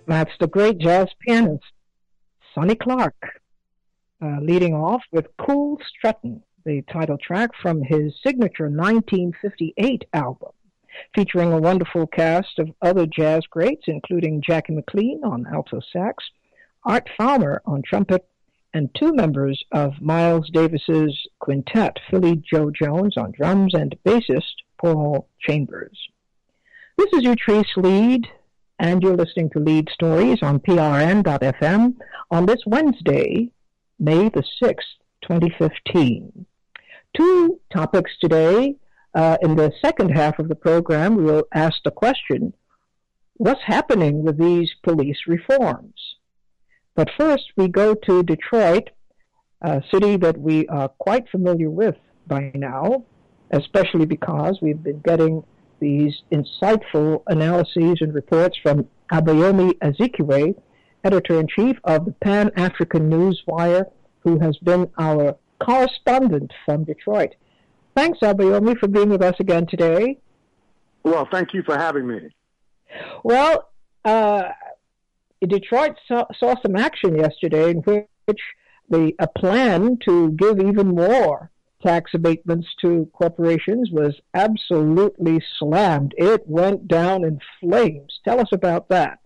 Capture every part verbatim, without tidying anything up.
That's the great jazz pianist, Sonny Clark, uh, leading off with Cool Struttin', the title track from his signature nineteen fifty-eight album, featuring a wonderful cast of other jazz greats, including Jackie McLean on alto sax, Art Farmer on trumpet, and two members of Miles Davis's quintet, Philly Joe Jones on drums and bassist Paul Chambers. This is Utrice Lead, and you're listening to Lead Stories on P R N dot F M on this Wednesday, May the sixth, twenty fifteen. Two topics today. Uh, in the second half of the program, we will ask the question, what's happening with these police reforms? But first, we go to Detroit, a city that we are quite familiar with by now, especially because we've been getting these insightful analyses and reports from Abayomi Azikiwe, editor-in-chief of the Pan-African Newswire, who has been our correspondent from Detroit. Thanks, Abayomi, for being with us again today. Well, thank you for having me. Well, uh, Detroit saw, saw some action yesterday in which the a plan to give even more tax abatements to corporations was absolutely slammed. It went down in flames. Tell us about that.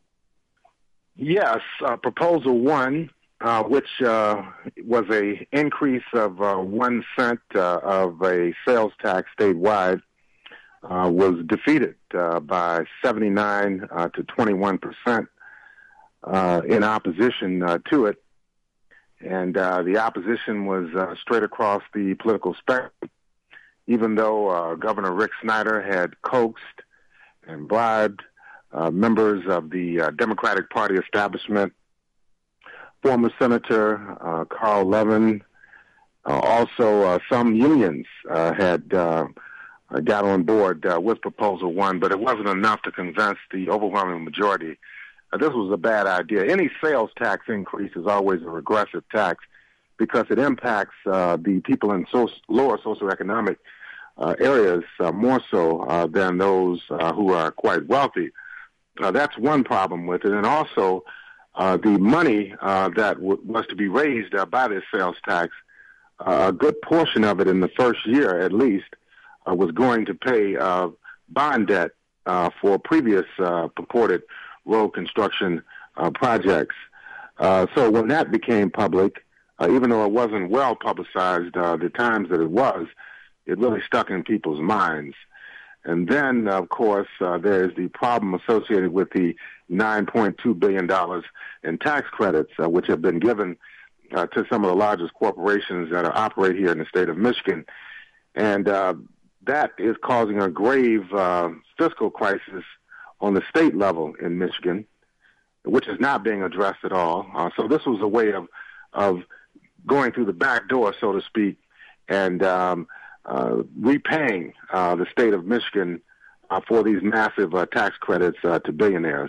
Yes, uh, Proposal One, uh, which uh, was a increase of uh, one cent uh, of a sales tax statewide, uh, was defeated uh, by seventy-nine uh, to twenty-one percent uh, in opposition uh, to it. And uh, the opposition was uh, straight across the political spectrum, even though uh, Governor Rick Snyder had coaxed and bribed uh, members of the uh, Democratic Party establishment, former Senator uh, Carl Levin, uh, also uh, some unions uh, had uh, got on board uh, with Proposal One, but it wasn't enough to convince the overwhelming majority. Uh, this was a bad idea. Any sales tax increase is always a regressive tax because it impacts uh, the people in so- lower socioeconomic uh, areas uh, more so uh, than those uh, who are quite wealthy. Uh, that's one problem with it. And also, uh, the money uh, that w- was to be raised uh, by this sales tax, uh, a good portion of it in the first year at least, uh, was going to pay uh, bond debt uh, for previous uh, purported road construction uh, projects. Uh, so when that became public, uh, even though it wasn't well publicized uh, the times that it was, it really stuck in people's minds. And then, of course, uh, there's the problem associated with the nine point two billion dollars in tax credits, uh, which have been given uh, to some of the largest corporations that are, operate here in the state of Michigan. And uh, that is causing a grave uh, fiscal crisis on the state level in Michigan, which is not being addressed at all. Uh, so this was a way of of going through the back door, so to speak, and um, uh, repaying uh, the state of Michigan uh, for these massive uh, tax credits uh, to billionaires.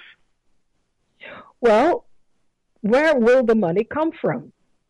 Well, where will the money come from?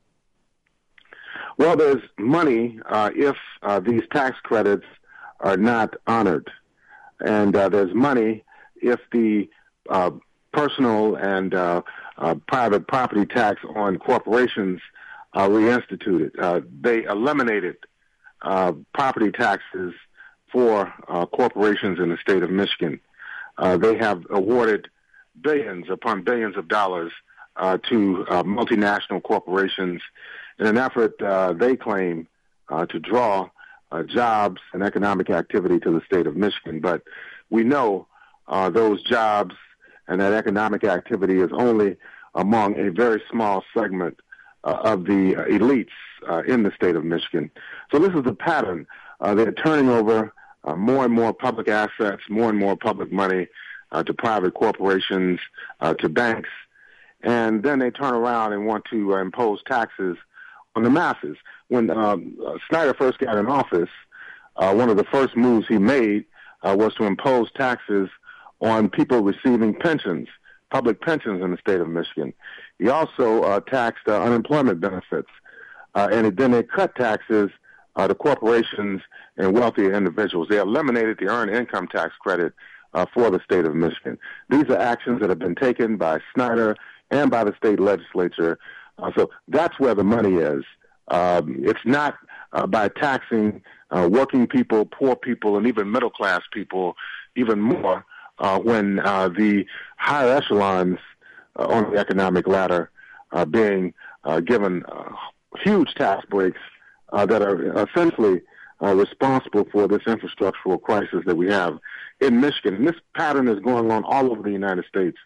Well, there's money uh, if uh, these tax credits are not honored, and uh, there's money if the uh, personal and uh, uh, private property tax on corporations are reinstituted. Uh, they eliminated uh, property taxes for uh, corporations in the state of Michigan. Uh, they have awarded billions upon billions of dollars uh, to uh, multinational corporations in an effort, uh, they claim, uh, to draw uh, jobs and economic activity to the state of Michigan. But we know Uh, those jobs and that economic activity is only among a very small segment uh, of the uh, elites uh, in the state of Michigan. So this is the pattern. Uh, they're turning over uh, more and more public assets, more and more public money uh, to private corporations, uh, to banks, and then they turn around and want to uh, impose taxes on the masses. When um, uh, Snyder first got in office, uh, one of the first moves he made uh, was to impose taxes on people receiving pensions, public pensions in the state of Michigan. He also uh, taxed uh, unemployment benefits, uh, and then they cut taxes uh, to corporations and wealthier individuals. They eliminated the earned income tax credit uh, for the state of Michigan. These are actions that have been taken by Snyder and by the state legislature. Uh, so that's where the money is. Um, it's not uh, by taxing uh, working people, poor people, and even middle-class people even more uh, when uh, the higher echelons uh, on the economic ladder are being uh, given uh, huge tax breaks uh, that are essentially uh, responsible for this infrastructural crisis that we have in Michigan. And this pattern is going on all over the United States.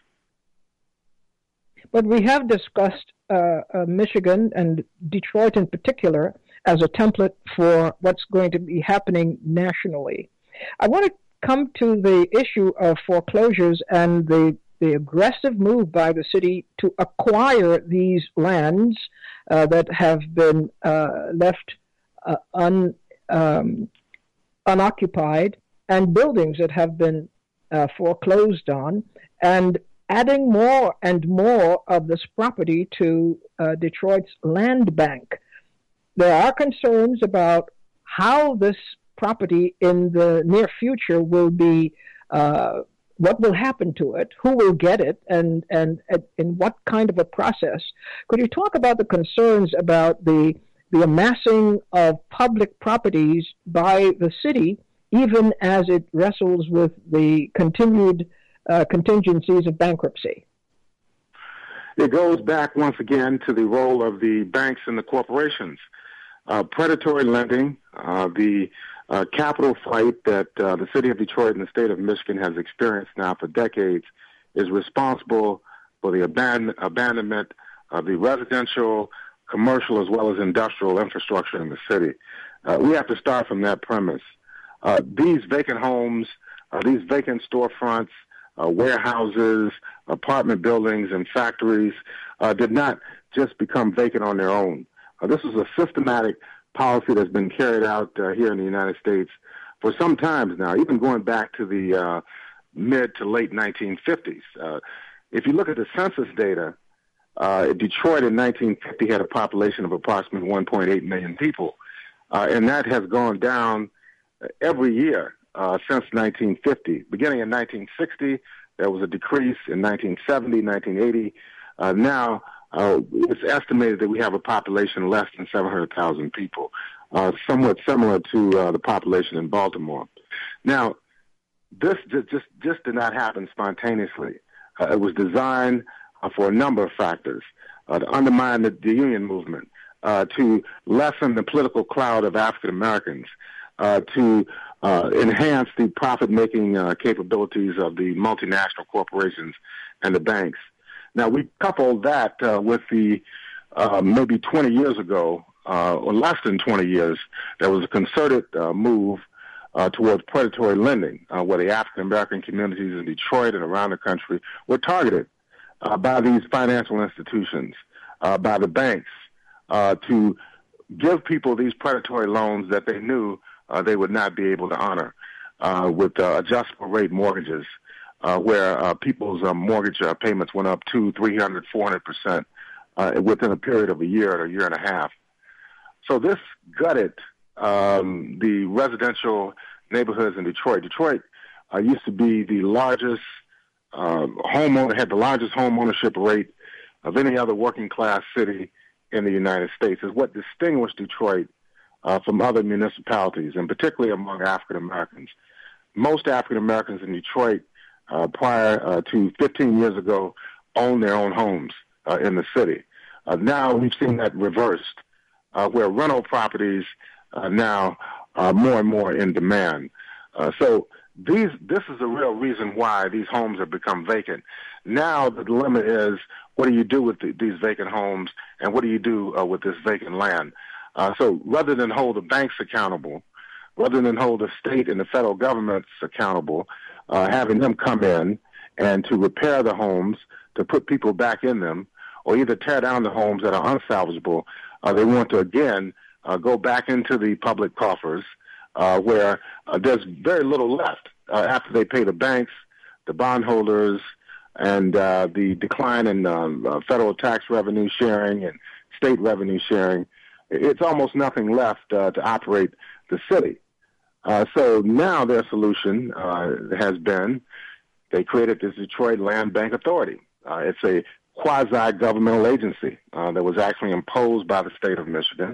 But we have discussed uh, uh, Michigan and Detroit in particular as a template for what's going to be happening nationally. I want to come to the issue of foreclosures and the, the aggressive move by the city to acquire these lands uh, that have been uh, left uh, un, um, unoccupied, and buildings that have been uh, foreclosed on, and adding more and more of this property to uh, Detroit's land bank. There are concerns about how this property in the near future will be, uh, what will happen to it, who will get it, and, and, and in what kind of a process. Could you talk about the concerns about the, the amassing of public properties by the city, even as it wrestles with the continued Uh, contingencies of bankruptcy? It goes back once again to the role of the banks and the corporations. Uh, predatory lending, uh, the uh, capital fight that uh, the city of Detroit and the state of Michigan has experienced now for decades is responsible for the aban- abandonment of the residential, commercial, as well as industrial infrastructure in the city. Uh, we have to start from that premise. Uh, these vacant homes, uh, these vacant storefronts, Uh, warehouses, apartment buildings, and factories uh, did not just become vacant on their own. Uh, this is a systematic policy that's been carried out uh, here in the United States for some times now, even going back to the uh, mid to late nineteen fifties. Uh, if you look at the census data, uh, Detroit in nineteen fifty had a population of approximately one point eight million people, uh, and that has gone down every year Uh, since nineteen fifty. Beginning in nineteen sixty, there was a decrease in nineteen seventy, nineteen eighty. Uh, now, uh, it's estimated that we have a population less than seven hundred thousand people, uh, somewhat similar to uh, the population in Baltimore. Now, this just, just, just did not happen spontaneously. Uh, it was designed uh, for a number of factors, uh, to undermine the, the union movement, uh, to lessen the political cloud of African Americans, uh, to Uh, enhance the profit-making uh, capabilities of the multinational corporations and the banks. Now, we coupled that uh, with the uh, maybe twenty years ago, uh, or less than twenty years, there was a concerted uh, move uh, towards predatory lending, uh, where the African-American communities in Detroit and around the country were targeted uh, by these financial institutions, uh, by the banks, uh, to give people these predatory loans that they knew Uh, they would not be able to honor uh, with uh, adjustable rate mortgages, uh, where uh, people's uh, mortgage uh, payments went up two, three hundred, four hundred percent uh, within a period of a year or a year and a half. So this gutted um, the residential neighborhoods in Detroit. Detroit uh, used to be the largest uh, homeowner, had the largest home ownership rate of any other working class city in the United States. Is what distinguished Detroit Uh, from other municipalities, and particularly among African Americans. Most African Americans in Detroit, uh, prior uh, to fifteen years ago, owned their own homes uh, in the city. Uh, now we've seen that reversed, uh, where rental properties uh, now are more and more in demand. Uh, so these, this is the real reason why these homes have become vacant. Now the dilemma is, what do you do with the, these vacant homes, and what do you do uh, with this vacant land? Uh, so rather than hold the banks accountable, rather than hold the state and the federal governments accountable, uh, having them come in and to repair the homes, to put people back in them, or either tear down the homes that are unsalvageable, uh, they want to, again, uh, go back into the public coffers uh, where uh, there's very little left uh, after they pay the banks, the bondholders, and uh, the decline in um, uh, federal tax revenue sharing and state revenue sharing. It's almost nothing left uh, to operate the city. Uh, so now their solution uh, has been they created this Detroit Land Bank Authority. Uh, it's a quasi-governmental agency uh, that was actually imposed by the state of Michigan.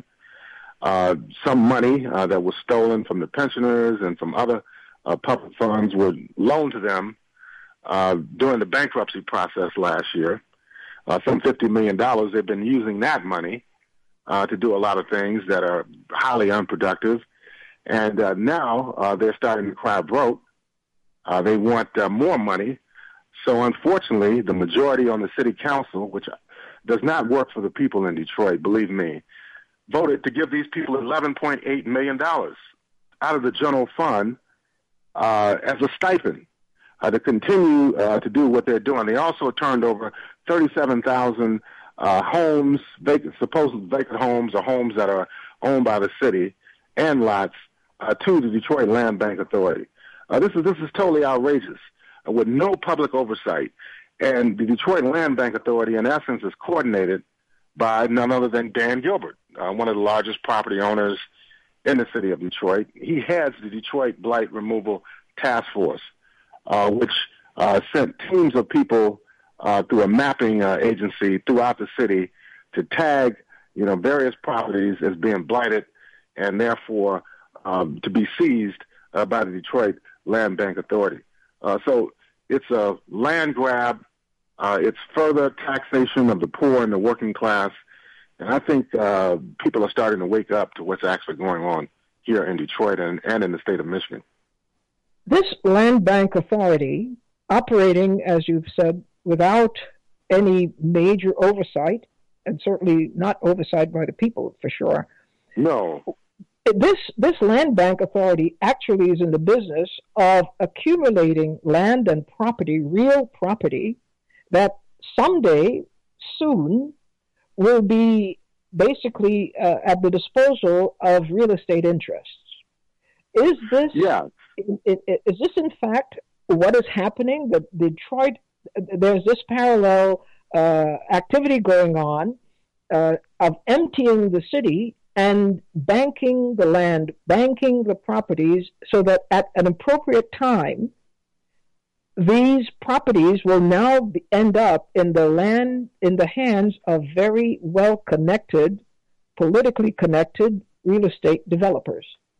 Uh, some money uh, that was stolen from the pensioners and from other uh, public funds were loaned to them uh, during the bankruptcy process last year. Uh, some fifty million dollars. They've been using that money uh, to do a lot of things that are highly unproductive. And uh, now uh, they're starting to cry broke. Uh, they want uh, more money. So unfortunately, the majority on the city council, which does not work for the people in Detroit, believe me, voted to give these people eleven point eight million dollars out of the general fund uh, as a stipend uh, to continue uh, to do what they're doing. They also turned over thirty-seven thousand uh, homes, vacant, supposed vacant homes or homes that are owned by the city and lots uh, to the Detroit Land Bank Authority. Uh, this is this is totally outrageous uh, with no public oversight. And the Detroit Land Bank Authority, in essence, is coordinated by none other than Dan Gilbert, uh, one of the largest property owners in the city of Detroit. He heads the Detroit Blight Removal Task Force, uh, which uh, sent teams of people uh, through a mapping uh, agency throughout the city to tag, you know, various properties as being blighted and therefore um, to be seized uh, by the Detroit Land Bank Authority. Uh, so it's a land grab. Uh, it's further taxation of the poor and the working class. And I think uh, people are starting to wake up to what's actually going on here in Detroit and, and in the state of Michigan. This Land Bank Authority, operating, as you've said, without any major oversight, and certainly not oversight by the people, for sure. No. This, this Land Bank Authority actually is in the business of accumulating land and property, real property, that someday, soon, will be basically uh, at the disposal of real estate interests. Is this, yeah. is, is this in fact what is happening? The Detroit, there's this parallel uh, activity going on uh, of emptying the city and banking the land, banking the properties, so that at an appropriate time, these properties will now be, end up in the land, in the hands of very well-connected, politically connected real estate developers.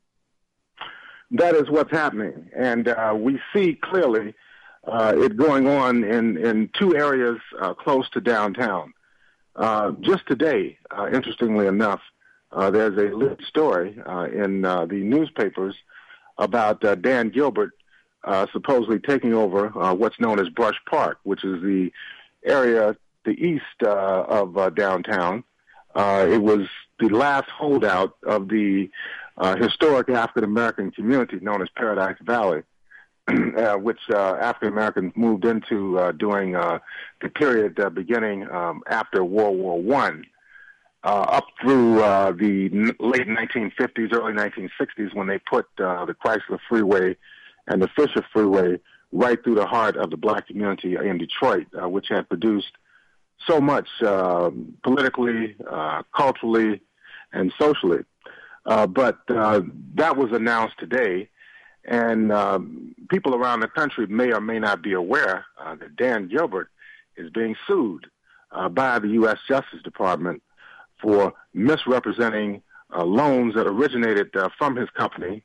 That is what's happening. And uh, we see clearly uh, it going on in, in two areas uh, close to downtown. Uh, just today, uh, interestingly enough, uh, there's a lit story uh, in uh, the newspapers about uh, Dan Gilbert uh, supposedly taking over uh, what's known as Brush Park, which is the area the east uh, of uh, downtown. Uh, it was the last holdout of the uh, historic African-American community known as Paradise Valley, uh, which uh, African-Americans moved into uh, during uh, the period uh, beginning um, after World War One, uh, up through uh, the n- late nineteen fifties, early nineteen sixties, when they put uh, the Chrysler Freeway and the Fisher Freeway right through the heart of the black community in Detroit, uh, which had produced so much uh, politically, uh, culturally, and socially. Uh, but uh, that was announced today, and um, people around the country may or may not be aware uh, that Dan Gilbert is being sued uh, by the U S Justice Department for misrepresenting uh, loans that originated uh, from his company,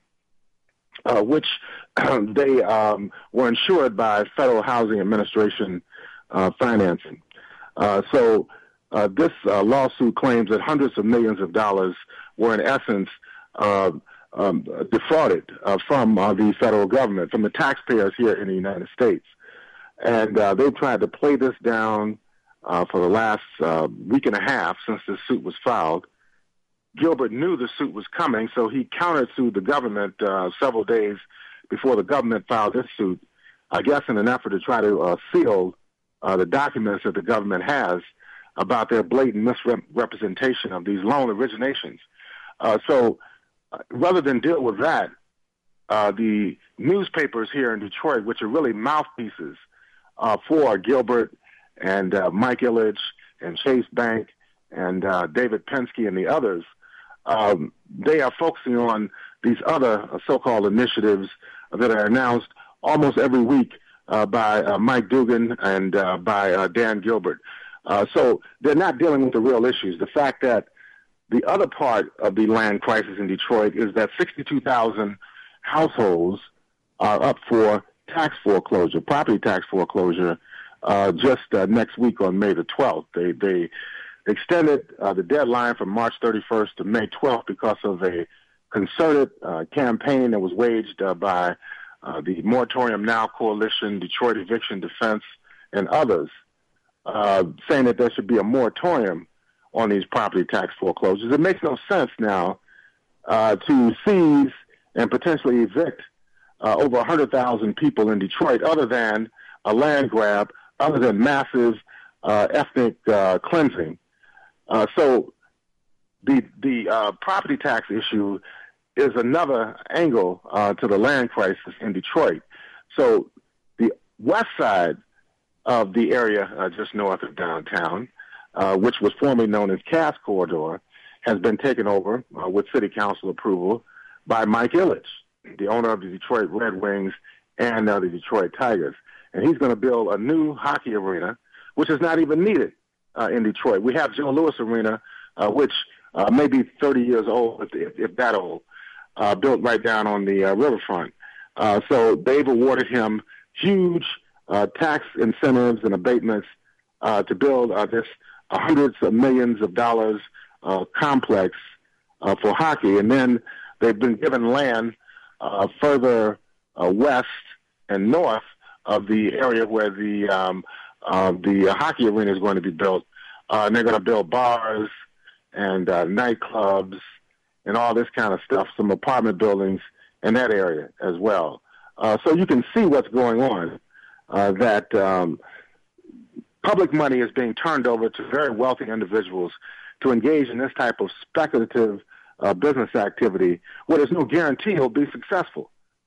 uh, which they um, were insured by Federal Housing Administration uh, financing. Uh, so uh, this uh, lawsuit claims that hundreds of millions of dollars were in essence uh, um, defrauded uh, from uh, the federal government, from the taxpayers here in the United States. And uh, they've tried to play this down uh, for the last uh, week and a half since this suit was filed. Gilbert knew the suit was coming, so he countersued the government uh, several days before the government filed this suit, I guess in an effort to try to uh, seal Uh, the documents that the government has about their blatant misrepresentation of these loan originations. Uh, so uh, rather than deal with that, uh, the newspapers here in Detroit, which are really mouthpieces uh, for Gilbert and uh, Mike Ilitch and Chase Bank and uh, David Penske and the others, um, they are focusing on these other uh, so-called initiatives that are announced almost every week uh, by uh, Mike Dugan and uh, by uh, Dan Gilbert. Uh, so they're not dealing with the real issues. The fact that the other part of the land crisis in Detroit is that sixty-two thousand households are up for tax foreclosure, property tax foreclosure, uh, just uh, next week on May the twelfth. They they extended uh, the deadline from March thirty-first to May twelfth because of a concerted uh, campaign that was waged uh, by uh, the Moratorium Now Coalition, Detroit Eviction Defense, and others, uh, saying that there should be a moratorium on these property tax foreclosures. It makes no sense now uh, to seize and potentially evict uh, over one hundred thousand people in Detroit, other than a land grab, other than massive uh, ethnic uh, cleansing. Uh, so the the uh, property tax issue is another angle uh, to the land crisis in Detroit. So the west side of the area uh, just north of downtown, uh, which was formerly known as Cass Corridor, has been taken over uh, with city council approval by Mike Ilitch, the owner of the Detroit Red Wings and uh, the Detroit Tigers. And he's going to build a new hockey arena, which is not even needed uh, in Detroit. We have Joe Louis Arena, uh, which uh, may be thirty years old, if, if that old, uh, built right down on the uh, riverfront. Uh, so they've awarded him huge uh, tax incentives and abatements uh, to build uh, this uh, hundreds of millions of dollars uh, complex uh, for hockey. And then they've been given land uh, further uh, west and north of the area where the um, uh, the uh, hockey arena is going to be built. Uh, and they're going to build bars and uh, nightclubs and all this kind of stuff, some apartment buildings in that area as well. Uh, so you can see what's going on, uh, that um, public money is being turned over to very wealthy individuals to engage in this type of speculative uh, business activity where there's no guarantee it'll be successful.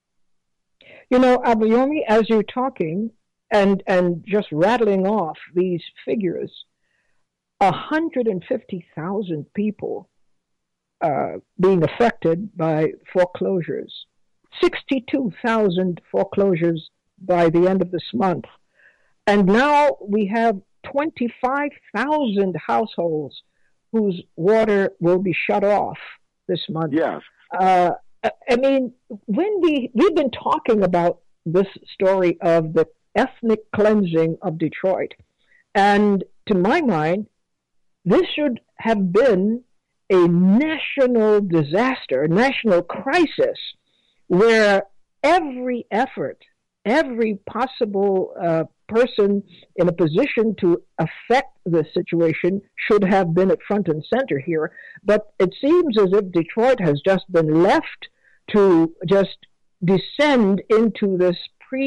You know, Abayomi, as you're talking and, and just rattling off these figures, one hundred fifty thousand people uh, being affected by foreclosures, sixty-two thousand foreclosures by the end of this month. And now we have twenty-five thousand households whose water will be shut off this month. Yes. Uh, I mean, when we, we've been talking about this story of the ethnic cleansing of Detroit, and to my mind, this should have been a national disaster, a national crisis, where every effort, every possible uh, person in a position to affect the situation should have been at front and center here. But it seems as if Detroit has just been left to just descend into this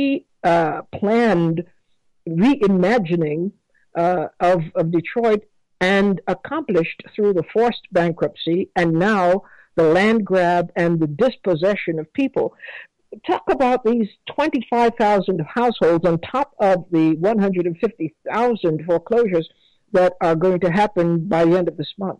pre-planned uh, reimagining uh, of, of Detroit, and accomplished through the forced bankruptcy and now the land grab and the dispossession of people. Talk about these twenty-five thousand households on top of the one hundred fifty thousand foreclosures that are going to happen by the end of this month.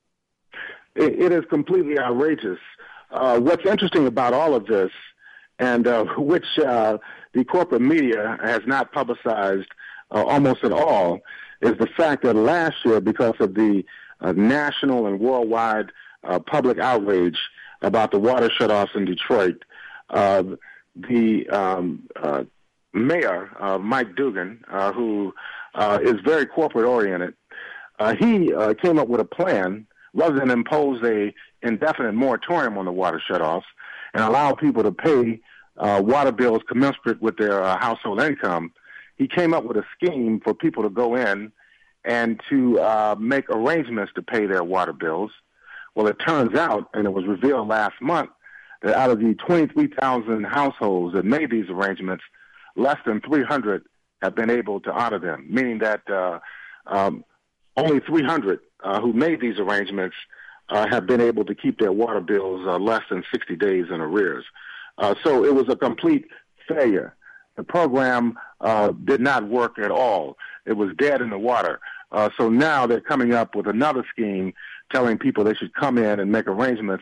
It, it is completely outrageous. Uh, what's interesting about all of this, and uh, which uh, the corporate media has not publicized uh, almost at all, is the fact that last year, because of the uh, national and worldwide uh, public outrage about the water shutoffs in Detroit, uh, the um, uh, mayor, uh, Mike Dugan, uh, who uh, is very corporate-oriented, uh, he uh, came up with a plan, rather than impose a indefinite moratorium on the water shutoffs and allow people to pay uh, water bills commensurate with their uh, household income. He came up with a scheme for people to go in and to uh, make arrangements to pay their water bills. Well, it turns out, and it was revealed last month, that out of the twenty-three thousand households that made these arrangements, less than three hundred have been able to honor them, meaning that uh, um, only three hundred uh, who made these arrangements uh, have been able to keep their water bills uh, less than sixty days in arrears. Uh, so it was a complete failure. The program uh, did not work at all. It was dead in the water. Uh, so now they're coming up with another scheme telling people they should come in and make arrangements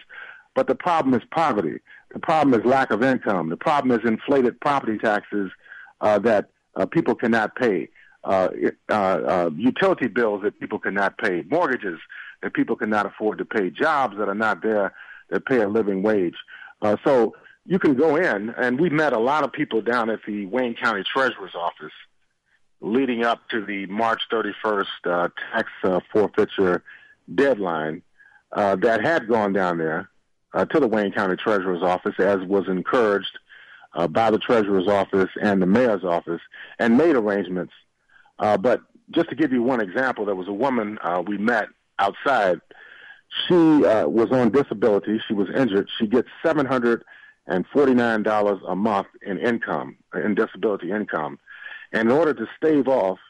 But the problem is poverty. The problem is lack of income. The problem is inflated property taxes uh, that uh, people cannot pay, uh, uh, uh, utility bills that people cannot pay, mortgages that people cannot afford to pay, jobs that are not there that pay a living wage. Uh, so you can go in, and we met a lot of people down at the Wayne County Treasurer's office leading up to the March thirty-first uh, tax uh, forfeiture deadline uh, that had gone down there uh, to the Wayne County Treasurer's office, as was encouraged uh, by the Treasurer's office and the Mayor's office, and made arrangements. Uh, but just to give you one example, there was a woman uh, we met outside. She uh, was on disability. She was injured. She gets seven hundred forty-nine dollars a month in income, in disability income. And in order to stave off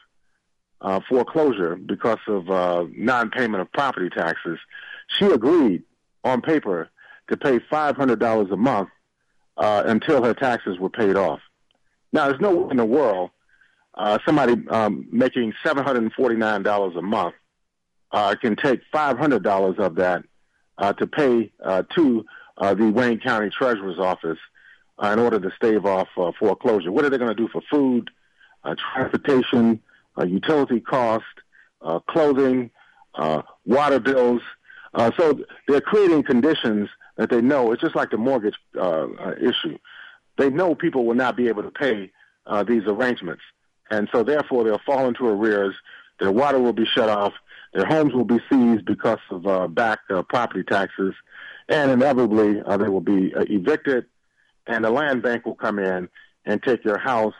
uh, foreclosure because of uh, non-payment of property taxes, she agreed on paper to pay five hundred dollars a month uh, until her taxes were paid off. Now, there's no way in the world uh, somebody um, making seven hundred forty-nine dollars a month uh, can take five hundred dollars of that uh, to pay uh, to uh, the Wayne County Treasurer's office uh, in order to stave off uh, foreclosure. What are they going to do for food? Uh, transportation, uh, utility cost, uh, clothing, uh, water bills. Uh, so they're creating conditions that they know. It's just like the mortgage uh, uh, issue. They know people will not be able to pay uh, these arrangements. And so therefore they'll fall into arrears. Their water will be shut off. Their homes will be seized because of uh, back uh, property taxes. And inevitably uh, they will be uh, evicted. And the land bank will come in and take your house.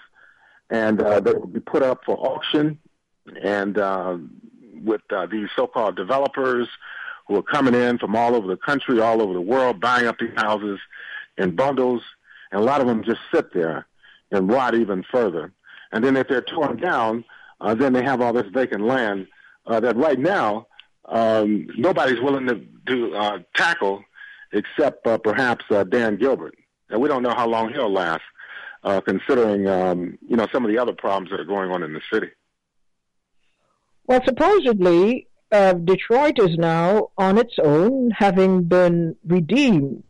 And uh, they will be put up for auction, and uh, with uh, these so-called developers who are coming in from all over the country, all over the world, buying up these houses in bundles, and a lot of them just sit there and rot even further. And then if they're torn down, uh, then they have all this vacant land uh, that right now um, nobody's willing to do, uh, tackle except uh, perhaps uh, Dan Gilbert. And we don't know how long he'll last. Uh, considering, um, you know, some of the other problems that are going on in the city. Well, supposedly, uh, Detroit is now on its own, having been redeemed.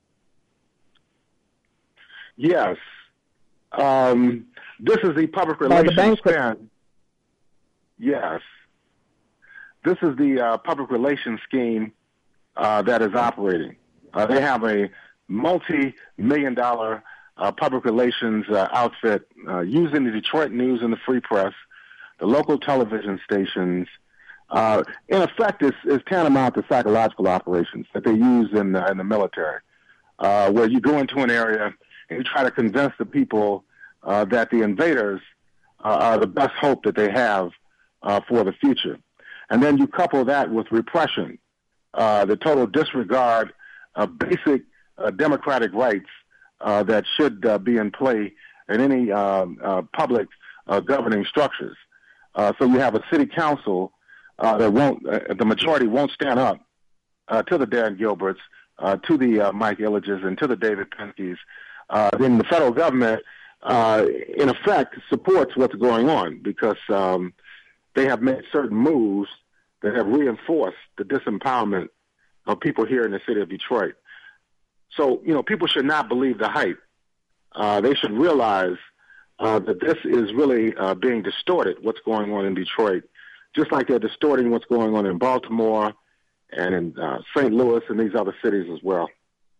Yes. Um, this is the public relations spin. Yes. This is the uh, public relations scheme uh, that is operating. Uh, they have a multi-million dollar Uh, public relations uh, outfit uh, using the Detroit News and the Free Press, the local television stations. Uh, in effect, it's, it's tantamount to psychological operations that they use in the, in the military, uh, where you go into an area and you try to convince the people uh, that the invaders uh, are the best hope that they have uh, for the future. And then you couple that with repression, uh, the total disregard of basic uh, democratic rights Uh, that should uh, be in play in any uh, uh, public uh, governing structures. Uh, so you have a city council uh, that won't, uh, the majority won't stand up uh, to the Dan Gilberts, uh, to the uh, Mike Ilitches, and to the David Penskes. Uh, then the federal government, uh, in effect, supports what's going on because um, they have made certain moves that have reinforced the disempowerment of people here in the city of Detroit. So, you know, people should not believe the hype. Uh, they should realize uh, that this is really uh, being distorted, what's going on in Detroit, just like they're distorting what's going on in Baltimore and in uh, Saint Louis and these other cities as well.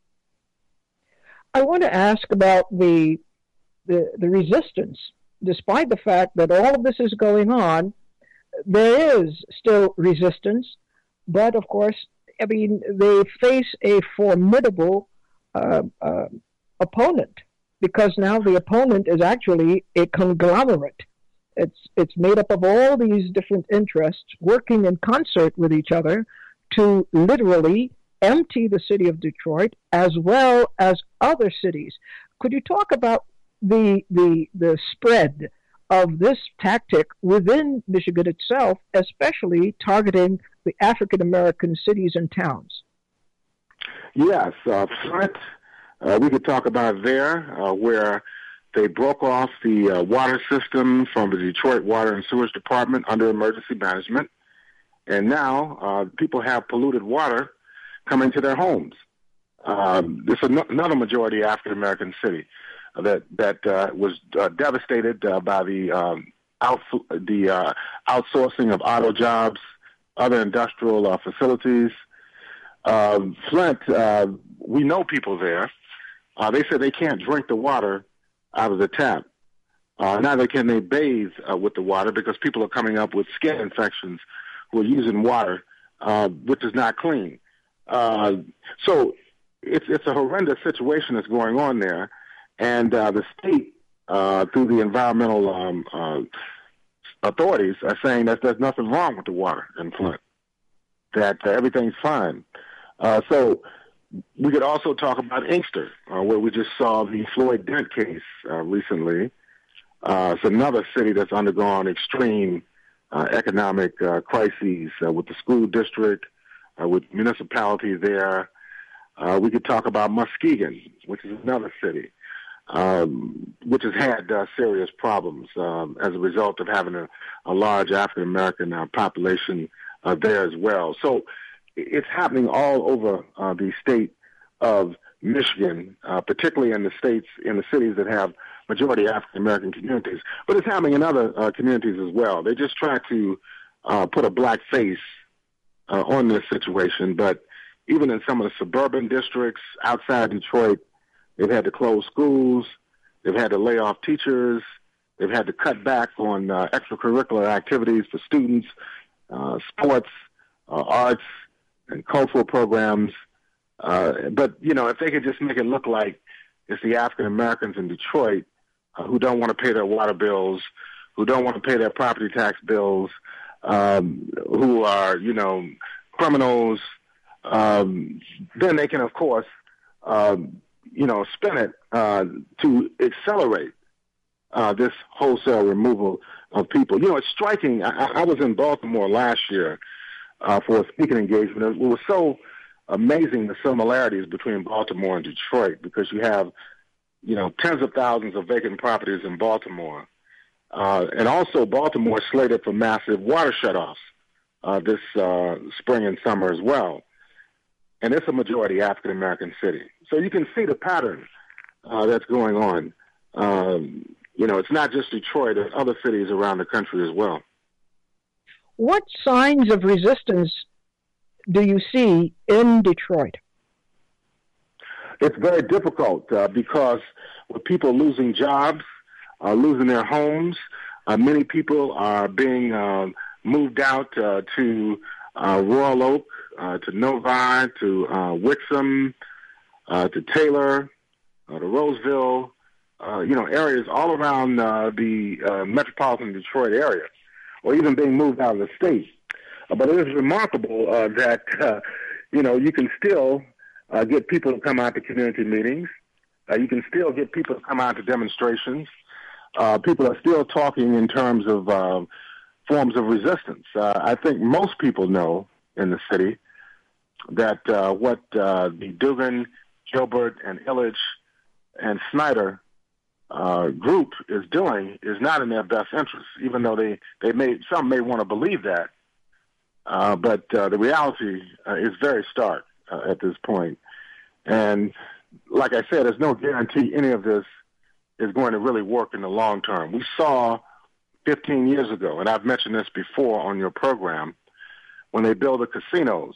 I want to ask about the, the, the resistance. Despite the fact that all of this is going on, there is still resistance, but of course, I mean, they face a formidable Uh, uh, opponent, because now the opponent is actually a conglomerate. It's it's made up of all these different interests working in concert with each other to literally empty the city of Detroit as well as other cities. Could you talk about the the the spread of this tactic within Michigan itself, especially targeting the African American cities and towns? Yes, uh, Flint, uh, we could talk about there, uh, where they broke off the uh, water system from the Detroit Water and Sewage Department under emergency management, and now uh, people have polluted water coming to their homes. Um, it's an- another majority African American city that that uh, was uh, devastated uh, by the um, out the uh, outsourcing of auto jobs, other industrial uh, facilities. Um, Flint, uh, we know people there. Uh, they said they can't drink the water out of the tap. Uh, neither can they bathe uh, with the water because people are coming up with skin infections who are using water uh, which is not clean. Uh, so it's it's a horrendous situation that's going on there, and uh, the state, uh, through the environmental um, uh, authorities, are saying that there's nothing wrong with the water in Flint, that uh, everything's fine. Uh, so we could also talk about Inkster, uh, where we just saw the Floyd Dent case uh, recently. Uh, it's another city that's undergone extreme uh, economic uh, crises uh, with the school district, uh, with municipalities there. Uh, we could talk about Muskegon, which is another city, um, which has had uh, serious problems um, as a result of having a, a large African-American uh, population uh, there as well. So it's happening all over uh, the state of Michigan, uh, particularly in the states, in the cities that have majority African-American communities. But it's happening in other uh, communities as well. They just try to uh, put a black face uh, on this situation. But even in some of the suburban districts outside Detroit, they've had to close schools. They've had to lay off teachers. They've had to cut back on uh, extracurricular activities for students, uh, sports, uh, arts, and cultural programs. Uh, but, you know, if they could just make it look like it's the African Americans in Detroit uh, who don't want to pay their water bills, who don't want to pay their property tax bills, um, who are, you know, criminals, um, then they can, of course, um, you know, spin it uh, to accelerate uh, this wholesale removal of people. You know, it's striking. I, I was in Baltimore last year uh, for a speaking engagement. It was so amazing, the similarities between Baltimore and Detroit, because you have, you know, tens of thousands of vacant properties in Baltimore. Uh, and also Baltimore slated for massive water shutoffs uh, this uh, spring and summer as well. And it's a majority African-American city. So you can see the pattern uh, that's going on. Um, you know, it's not just Detroit, there's other cities around the country as well. What signs of resistance do you see in Detroit? It's very difficult uh, because with people losing jobs, uh, losing their homes, uh, many people are being uh, moved out uh, to uh, Royal Oak, uh, to Novi, to uh, Wixom, uh, to Taylor, uh, to Roseville, uh, you know, areas all around uh, the uh, metropolitan Detroit area, or even being moved out of the state. Uh, but it is remarkable uh, that, uh, you know, you can still uh, get people to come out to community meetings. Uh, you can still get people to come out to demonstrations. Uh, people are still talking in terms of uh, forms of resistance. Uh, I think most people know in the city that uh, what uh, the Dugan, Gilbert, and Illich and Snyder uh, group is doing is not in their best interest, even though they, they may, some may want to believe that. Uh, but uh, the reality uh, is very stark uh, at this point. And like I said, there's no guarantee any of this is going to really work in the long term. We saw fifteen years ago, and I've mentioned this before on your program, when they built the casinos,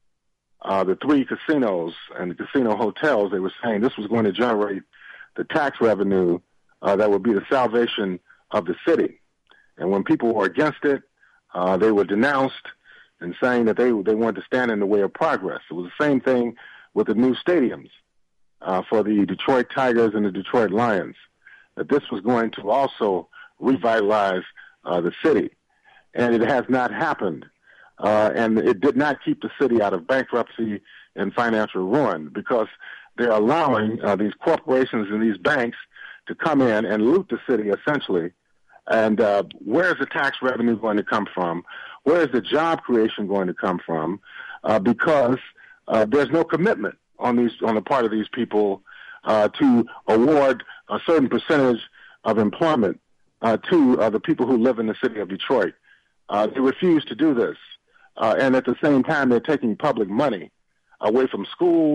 uh, the three casinos and the casino hotels, they were saying this was going to generate the tax revenue uh, that would be the salvation of the city. And when people were against it, uh, they were denounced and saying that they they wanted to stand in the way of progress. It was the same thing with the new stadiums uh, for the Detroit Tigers and the Detroit Lions, that this was going to also revitalize uh, the city. And it has not happened. Uh, and it did not keep the city out of bankruptcy and financial ruin, because they're allowing uh, these corporations and these banks to come in and loot the city, essentially. And uh, where is the tax revenue going to come from? Where is the job creation going to come from? Uh, because uh, there's no commitment on these on the part of these people uh, to award a certain percentage of employment uh, to uh, the people who live in the city of Detroit. Uh, they refuse to do this. Uh, and at the same time, they're taking public money away from schools,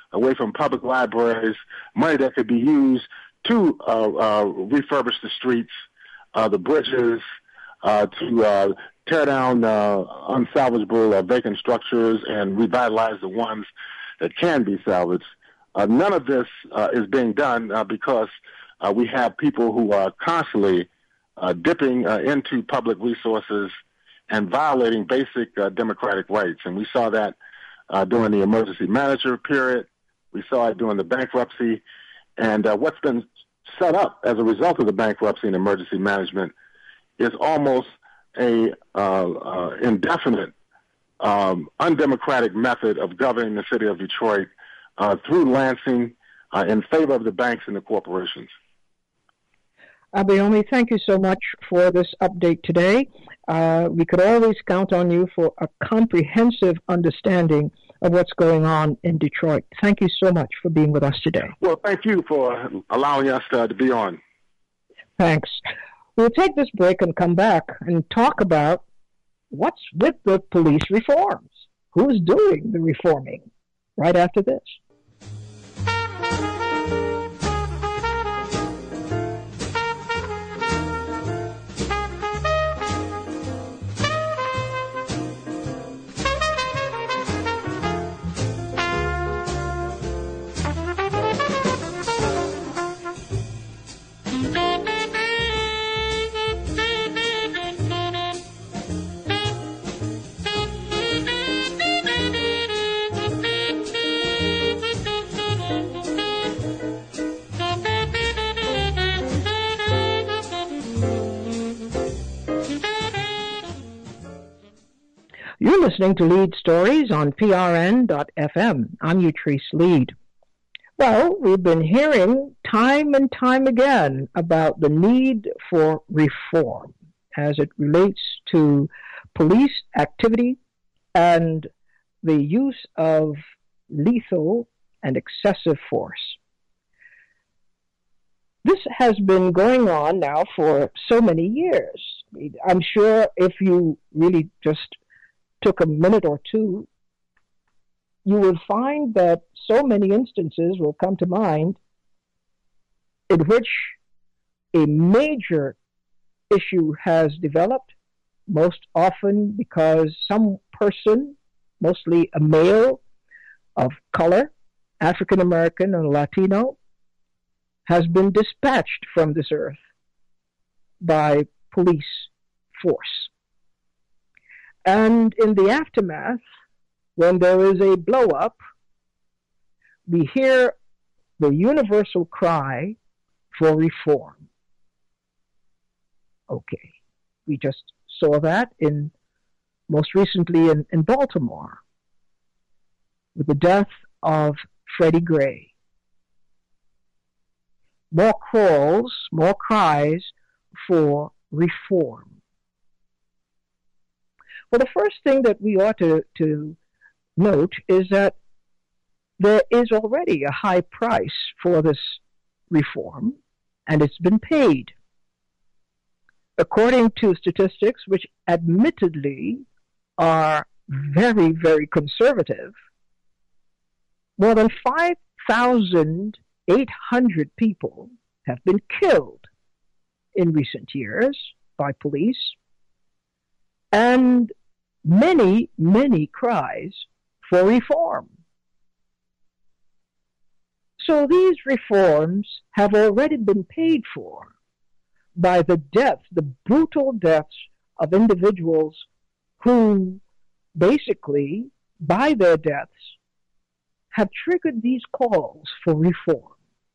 away from public libraries, money that could be used to uh, uh, refurbish the streets, uh, the bridges, uh, to uh, tear down uh, unsalvageable uh, vacant structures and revitalize the ones that can be salvaged. Uh, none of this uh, is being done uh, because uh, we have people who are constantly uh, dipping uh, into public resources and violating basic uh, democratic rights. And we saw that uh, during the emergency manager period. We saw it during the bankruptcy. And uh, what's been set up as a result of the bankruptcy and emergency management is almost a uh, uh, indefinite, um, undemocratic method of governing the city of Detroit uh, through Lansing uh, in favor of the banks and the corporations. Abayomi, thank you so much for this update today. Uh, we could always count on you for a comprehensive understanding of what's going on in Detroit. Thank you so much for being with us today. Well, thank you for allowing us to, to be on. Thanks. We'll take this break and come back and talk about what's with the police reforms. Who's doing the reforming? Right after this. You're listening to Lead Stories on P R N dot F M. I'm Utrice Lead. Well, we've been hearing time and time again about the need for reform as it relates to police activity and the use of lethal and excessive force. This has been going on now for so many years. I'm sure if you really just took a minute or two, you will find that so many instances will come to mind in which a major issue has developed, most often because some person, mostly a male of color, African American and Latino, has been dispatched from this earth by police force. And in the aftermath, when there is a blow-up, we hear the universal cry for reform. Okay, we just saw that in most recently in, in Baltimore with the death of Freddie Gray. More calls, more cries for reform. Well, the first thing that we ought to, to note is that there is already a high price for this reform, and it's been paid. According to statistics, which admittedly are very, very conservative, more than five thousand eight hundred people have been killed in recent years by police, and many, many cries for reform. So these reforms have already been paid for by the deaths, the brutal deaths of individuals who basically, by their deaths, have triggered these calls for reform.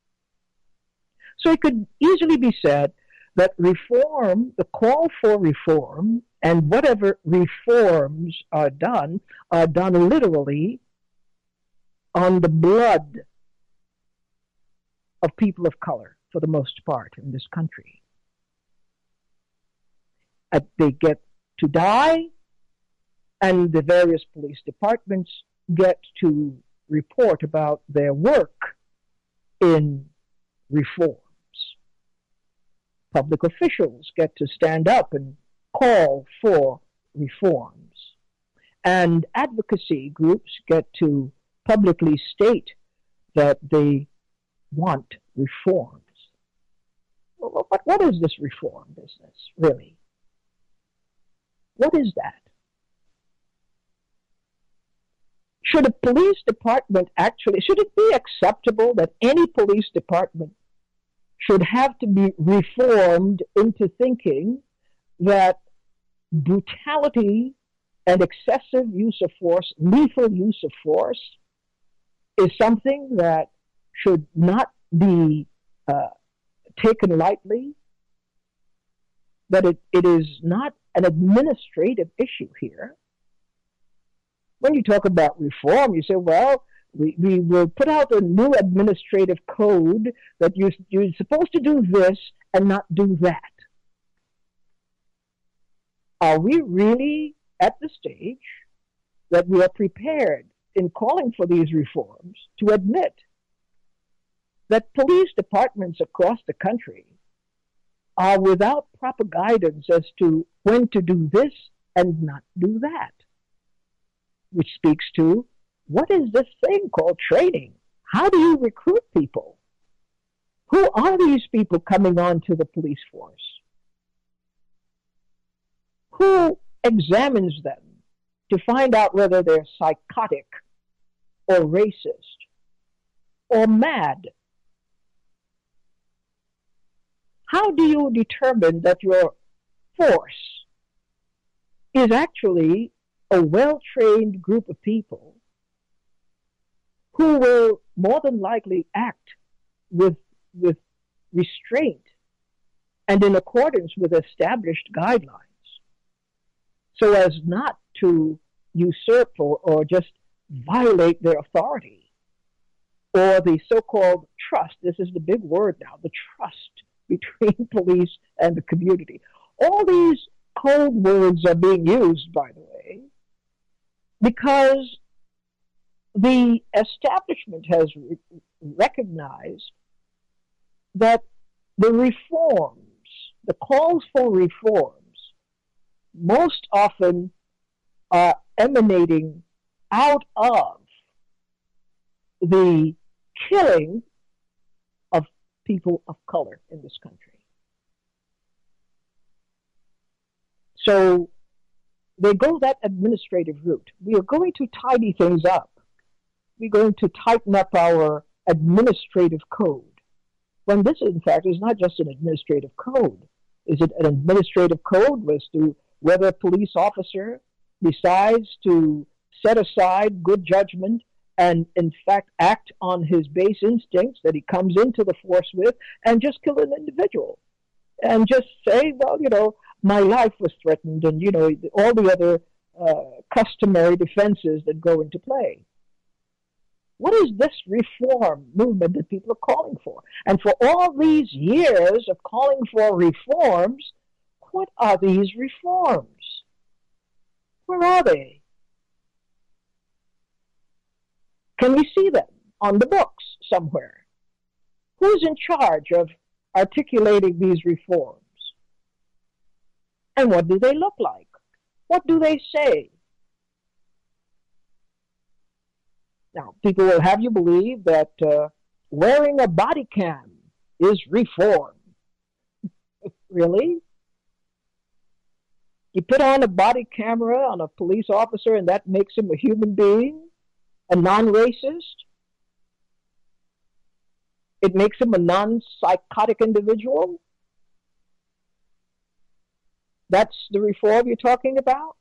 So it could easily be said that reform, the call for reform, and whatever reforms are done, are done literally on the blood of people of color, for the most part, in this country. Uh, they get to die, and the various police departments get to report about their work in reforms. Public officials get to stand up and call for reforms. And advocacy groups get to publicly state that they want reforms. But what is this reform business, really? What is that? Should a police department actually, should it be acceptable that any police department should have to be reformed into thinking that brutality and excessive use of force, lethal use of force, is something that should not be uh, taken lightly, that it, it is not an administrative issue here? When you talk about reform, you say, well, we, we will put out a new administrative code that you, you're supposed to do this and not do that. Are we really at the stage that we are prepared in calling for these reforms to admit that police departments across the country are without proper guidance as to when to do this and not do that? Which speaks to, what is this thing called training? How do you recruit people? Who are these people coming on to the police force? Who examines them to find out whether they're psychotic or racist or mad? How do you determine that your force is actually a well-trained group of people who will more than likely act with, with restraint and in accordance with established guidelines, so as not to usurp or, or just violate their authority or the so-called trust? This is the big word now, the trust between police and the community. All these code words are being used, by the way, because the establishment has re- recognized that the reforms, the calls for reforms, most often are emanating out of the killing of people of color in this country. So they go that administrative route. We are going to tidy things up. We're going to tighten up our administrative code. When this, in fact, is not just an administrative code. Is it an administrative code as to whether a police officer decides to set aside good judgment and, in fact, act on his base instincts that he comes into the force with and just kill an individual and just say, well, you know, my life was threatened, and, you know, all the other uh, customary defenses that go into play. What is this reform movement that people are calling for? And for all these years of calling for reforms, what are these reforms? Where are they? Can we see them on the books somewhere? Who's in charge of articulating these reforms? And what do they look like? What do they say? Now, people will have you believe that uh, wearing a body cam is reform. Really? You put on a body camera on a police officer and that makes him a human being, a non-racist? It makes him a non-psychotic individual? That's the reform you're talking about?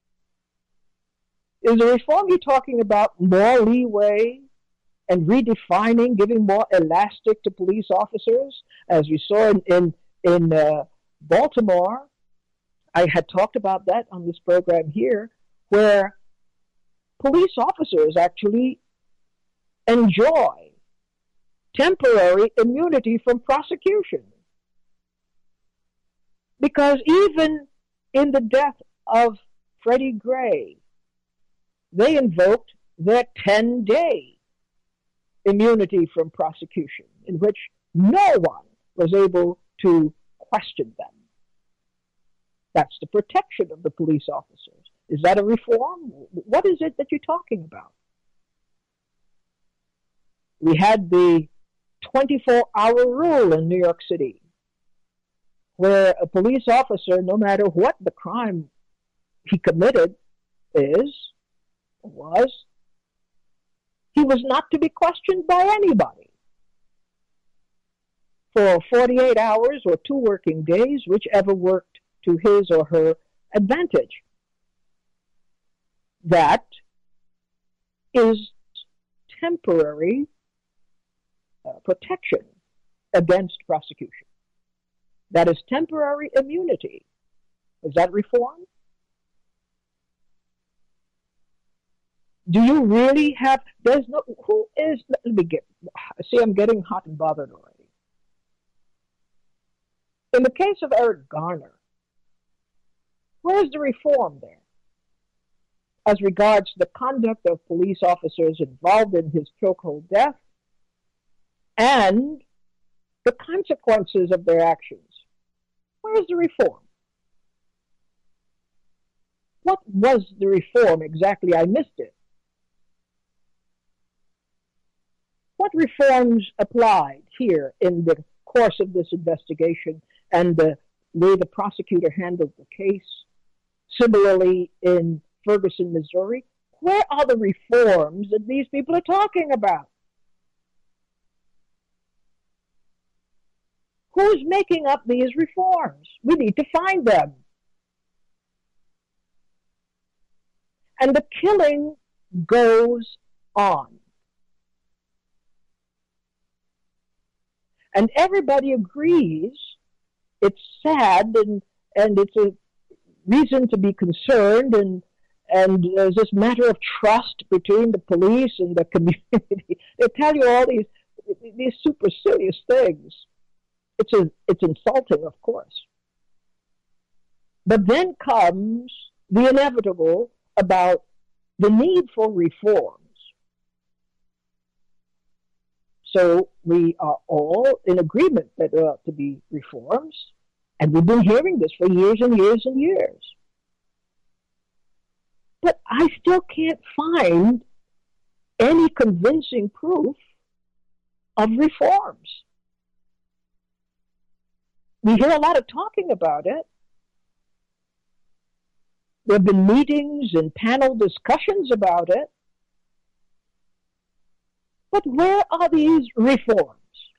Is the reform you're talking about more leeway and redefining, giving more elastic to police officers? As we saw in, in, in uh, Baltimore, I had talked about that on this program here, where police officers actually enjoy temporary immunity from prosecution. Because even in the death of Freddie Gray, they invoked their ten-day immunity from prosecution, in which no one was able to question them. That's the protection of the police officers. Is that a reform? What is it that you're talking about? We had the twenty-four hour rule in New York City, where a police officer, no matter what the crime he committed is, was, he was not to be questioned by anybody for forty-eight hours or two working days, whichever worked to his or her advantage. That is temporary uh, protection against prosecution. That is temporary immunity. Is that reform? Do you really have, there's no, who is, let me get, see, I'm getting hot and bothered already. In the case of Eric Garner, where's the reform there as regards the conduct of police officers involved in his chokehold death and the consequences of their actions? Where's the reform? What was the reform exactly? I missed it. What reforms applied here in the course of this investigation and the way the prosecutor handled the case? Similarly, in Ferguson, Missouri, where are the reforms that these people are talking about? Who's making up these reforms? We need to find them. And the killing goes on. And everybody agrees it's sad and, and it's a reason to be concerned, and, and there's this matter of trust between the police and the community. They tell you all these, these supercilious things. It's, a, it's insulting, of course. But then comes the inevitable about the need for reforms. So we are all in agreement that there ought to be reforms, and we've been hearing this for years and years and years. But I still can't find any convincing proof of reforms. We hear a lot of talking about it. There have been meetings and panel discussions about it. But where are these reforms?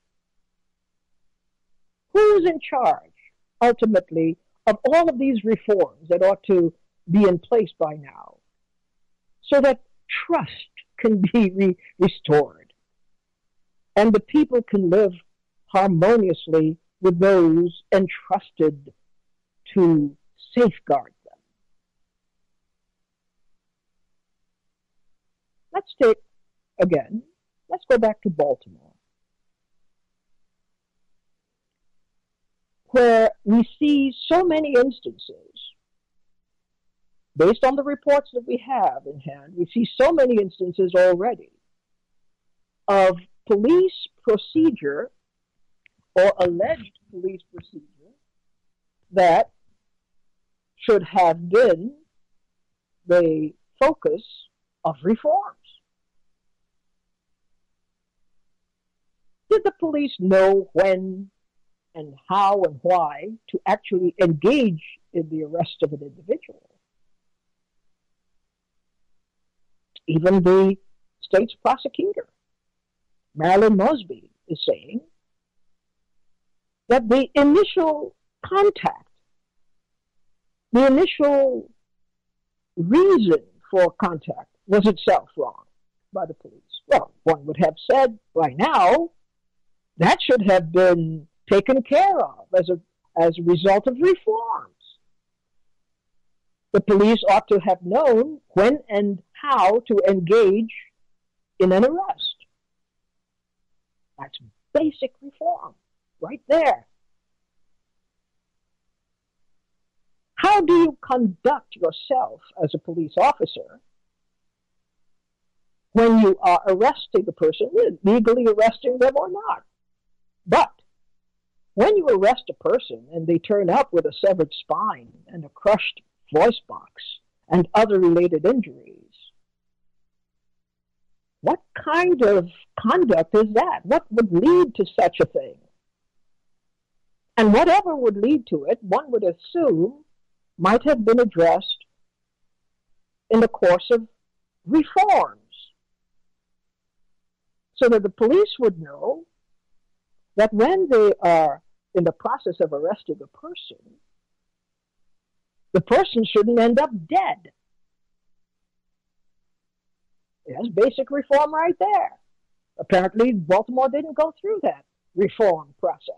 Who's in charge, ultimately, of all of these reforms that ought to be in place by now so that trust can be re- restored and the people can live harmoniously with those entrusted to safeguard them? Let's take, again, let's go back to Baltimore, where we see so many instances, based on the reports that we have in hand, we see so many instances already of police procedure or alleged police procedure that should have been the focus of reforms. Did the police know when and how and why to actually engage in the arrest of an individual? Even the state's prosecutor, Marilyn Mosby, is saying that the initial contact, the initial reason for contact was itself wrong by the police. Well, one would have said by now that should have been taken care of as a, as a result of reforms. The police ought to have known when and how to engage in an arrest. That's basic reform right there. How do you conduct yourself as a police officer when you are arresting a person, legally arresting them or not? But when you arrest a person and they turn up with a severed spine and a crushed voice box and other related injuries, What kind of conduct is that? What would lead to such a thing? And whatever would lead to it, one would assume might have been addressed in the course of reforms, so that the police would know that when they are in the process of arresting a person, the person shouldn't end up dead. There's basic reform right there. Apparently, Baltimore didn't go through that reform process.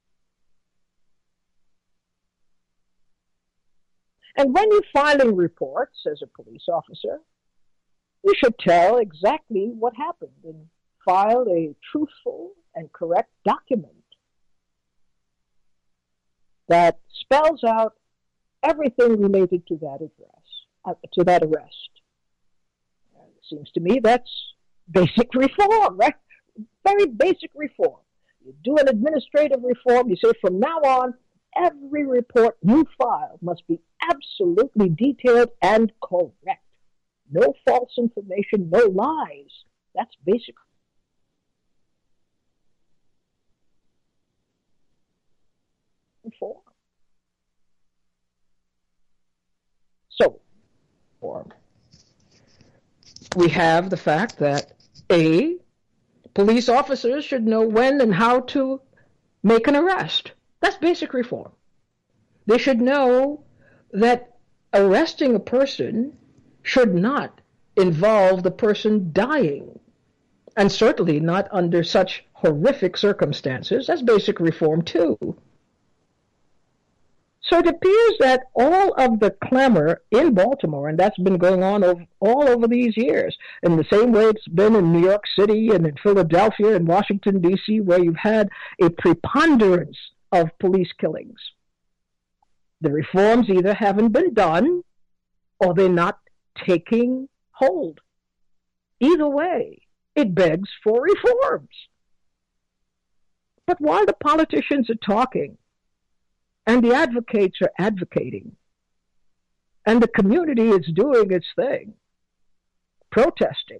And when you're filing reports as a police officer, you should tell exactly what happened and file a truthful and correct document that spells out everything related to that address, uh, to that arrest. Uh, it seems to me that's basic reform, right? Very basic reform. You do an administrative reform, you say from now on, every report you file must be absolutely detailed and correct. No false information, no lies. That's basic reform. So, we have the fact that A, police officers should know when and how to make an arrest. That's basic reform. They should know that arresting a person should not involve the person dying, and certainly not under such horrific circumstances. That's basic reform too. So it appears that all of the clamor in Baltimore, and that's been going on over, all over these years, in the same way it's been in New York City and in Philadelphia and Washington, D C, where you've had a preponderance of police killings. The reforms either haven't been done or they're not taking hold. Either way, it begs for reforms. But while the politicians are talking, and the advocates are advocating, and the community is doing its thing, protesting,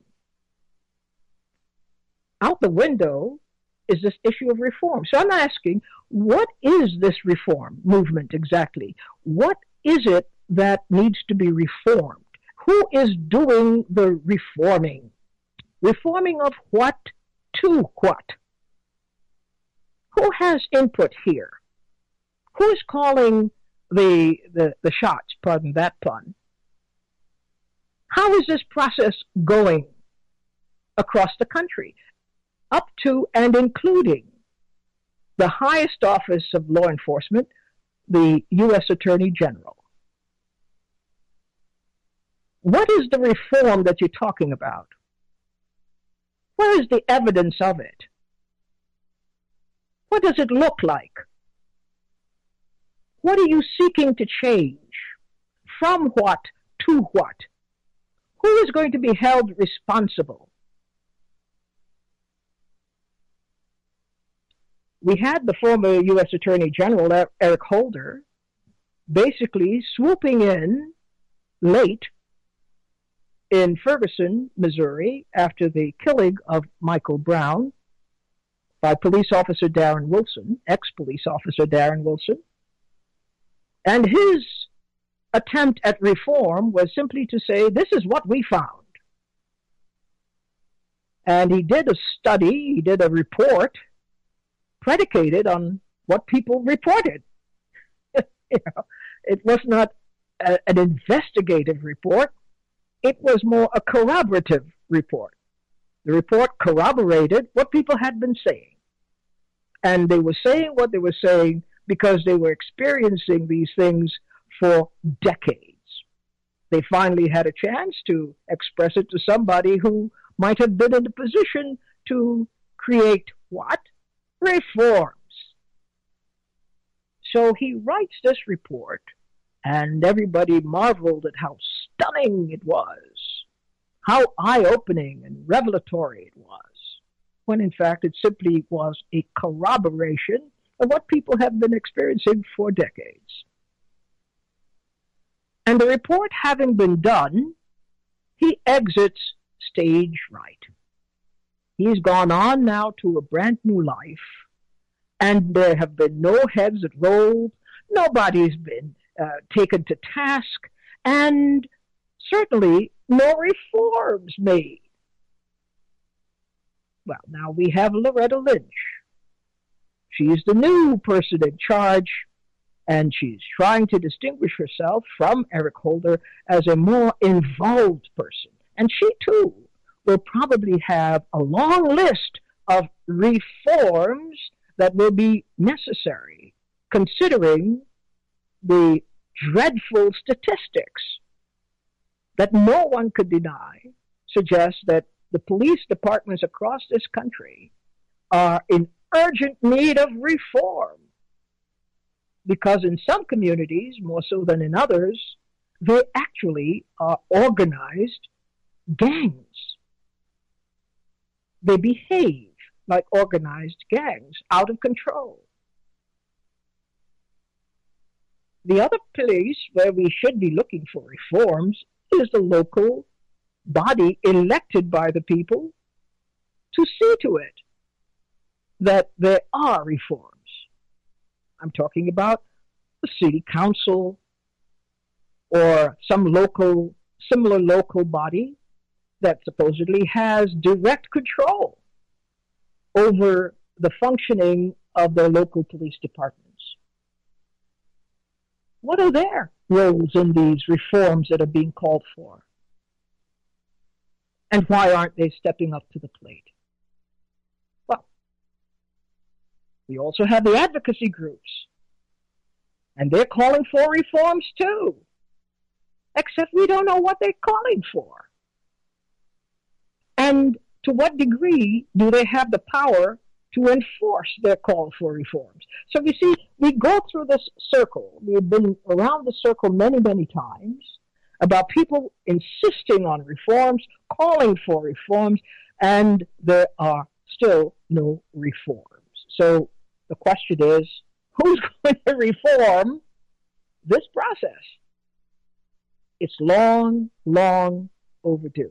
out the window is this issue of reform. So I'm asking, what is this reform movement exactly? What is it that needs to be reformed? Who is doing the reforming? Reforming of what to what? Who has input here? Who is calling the, the, the shots, pardon that pun? How is this process going across the country, up to and including the highest office of law enforcement, the U S Attorney General? What is the reform that you're talking about? Where is the evidence of it? What does it look like? What are you seeking to change? From what to what? Who is going to be held responsible? We had the former U S Attorney General, Eric Holder, basically swooping in late in Ferguson, Missouri, after the killing of Michael Brown by police officer Darren Wilson, ex-police officer Darren Wilson. And his attempt at reform was simply to say, this is what we found. And he did a study, he did a report predicated on what people reported. You know, it was not a, an investigative report. It was more a corroborative report. The report corroborated what people had been saying. And they were saying what they were saying because they were experiencing these things for decades. They finally had a chance to express it to somebody who might have been in a position to create what? Reforms. So he writes this report, and everybody marveled at how stunning it was, how eye-opening and revelatory it was, when in fact it simply was a corroboration of what people have been experiencing for decades. And the report having been done, he exits stage right. He's gone on now to a brand new life, and there have been no heads that rolled. Nobody's been uh, taken to task, and certainly no reforms made. Well, now we have Loretta Lynch. She's the new person in charge, and she's trying to distinguish herself from Eric Holder as a more involved person. And she, too, will probably have a long list of reforms that will be necessary, considering the dreadful statistics that no one could deny suggest that the police departments across this country are in urgent need of reform. Because in some communities, more so than in others, they actually are organized gangs. They behave like organized gangs, out of control. The other place where we should be looking for reforms is the local body elected by the people to see to it that there are reforms. I'm talking about the city council or some local, similar local body that supposedly has direct control over the functioning of their local police departments. What are their roles in these reforms that are being called for? And why aren't they stepping up to the plate? Well, we also have the advocacy groups, and they're calling for reforms too, except we don't know what they're calling for. And to what degree do they have the power to enforce their call for reforms? So you see, we go through this circle. We've been around the circle many, many times about people insisting on reforms, calling for reforms, and there are still no reforms. So the question is, who's going to reform this process? It's long, long overdue.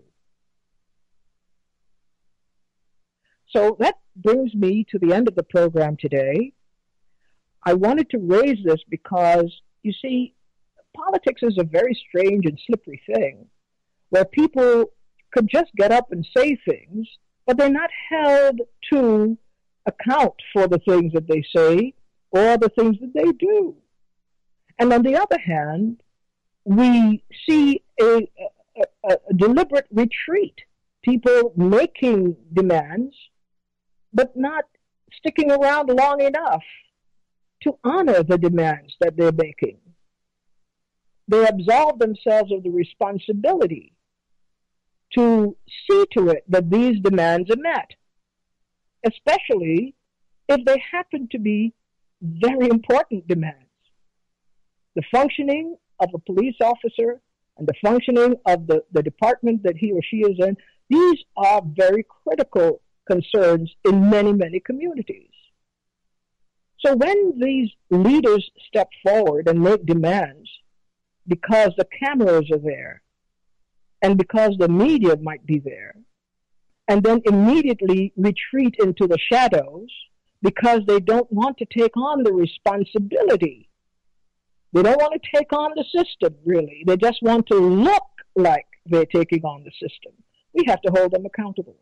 So that brings me to the end of the program today. I wanted to raise this because, you see, politics is a very strange and slippery thing where people could just get up and say things, but they're not held to account for the things that they say or the things that they do. And on the other hand, we see a, a, a deliberate retreat, people making demands, but not sticking around long enough to honor the demands that they're making. They absolve themselves of the responsibility to see to it that these demands are met, especially if they happen to be very important demands. The functioning of a police officer and the functioning of the, the department that he or she is in, these are very critical concerns in many, many communities. So when these leaders step forward and make demands because the cameras are there and because the media might be there, and then immediately retreat into the shadows because they don't want to take on the responsibility. They don't want to take on the system, really. They just want to look like they're taking on the system. We have to hold them accountable.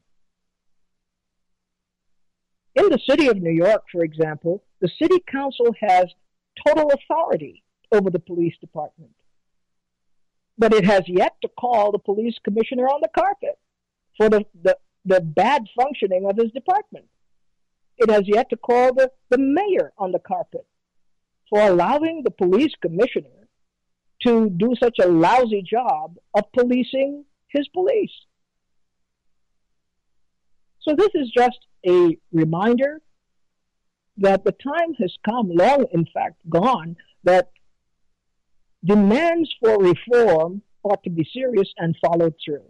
In the city of New York, for example, the city council has total authority over the police department. But it has yet to call the police commissioner on the carpet for the, the, the bad functioning of his department. It has yet to call the, the mayor on the carpet for allowing the police commissioner to do such a lousy job of policing his police. So this is just a reminder that the time has come, long in fact gone, that demands for reform ought to be serious and followed through.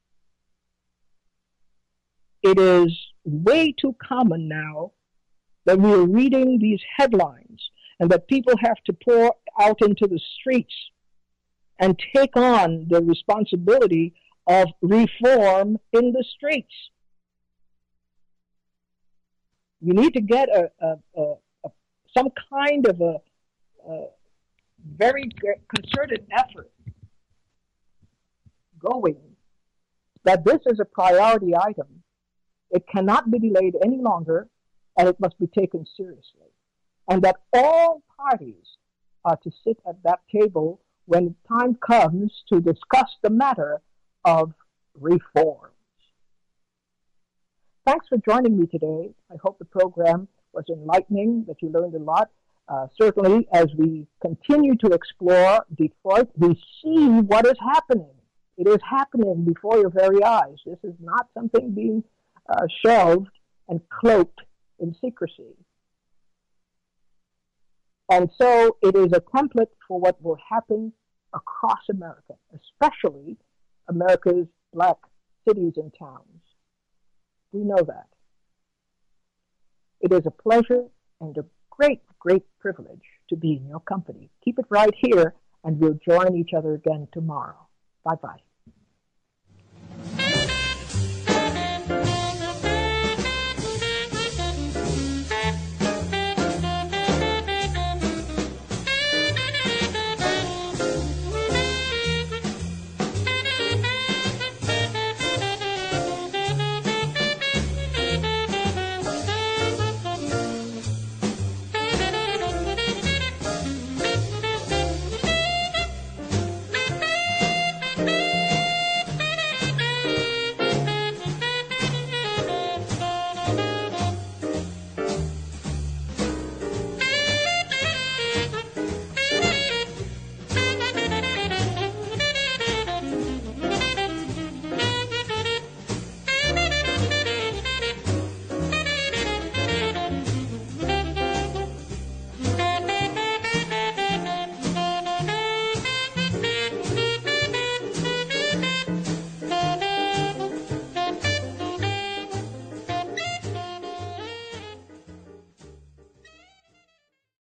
It is way too common now that we are reading these headlines and that people have to pour out into the streets and take on the responsibility of reform in the streets. We need to get a, a, a, a some kind of a, a very concerted effort going that this is a priority item. It cannot be delayed any longer, and it must be taken seriously. And that all parties are to sit at that table when time comes to discuss the matter of reforms. Thanks for joining me today. I hope the program was enlightening, that you learned a lot. Uh, certainly, as we continue to explore Detroit, we see what is happening. It is happening before your very eyes. This is not something being uh, shelved and cloaked in secrecy. And so it is a template for what will happen across America, especially America's black cities and towns. We know that. It is a pleasure and a great, great privilege to be in your company. Keep it right here, and we'll join each other again tomorrow. Bye-bye.